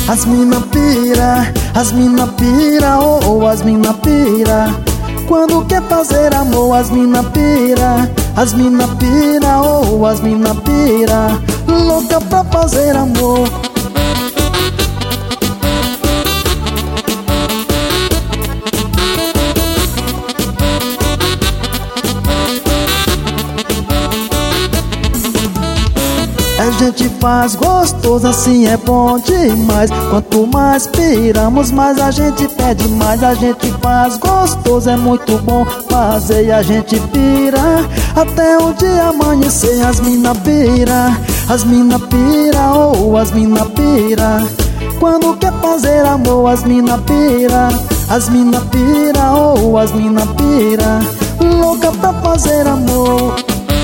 As mina pira, oh, as mina pira. Quando quer fazer amor, as mina pira. As mina pira, oh, as mina pira. Louca pra fazer amor. A gente faz gostoso, assim é bom demais. Quanto mais piramos, mais a gente pede mais. A gente faz gostoso, é muito bom fazer. E a gente pira até o dia amanhecer. As mina pira, oh, as mina pira. Quando quer fazer amor, as mina pira. As mina pira, oh, as mina pira. Louca pra fazer amor.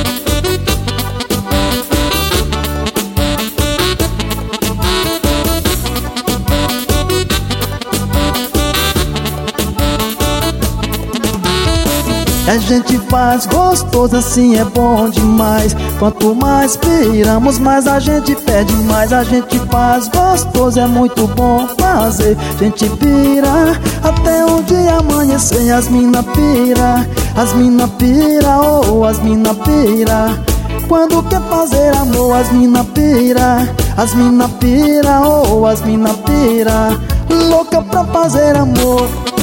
A gente faz gostoso, assim é bom demais. Quanto mais piramos, mais a gente pede mais. A gente faz gostoso, é muito bom fazer. A gente pira até o dia amanhecer. As mina pira, oh, as mina pira. Quando quer fazer amor, as mina pira. As mina pira, oh, as mina pira. Louca pra fazer amor.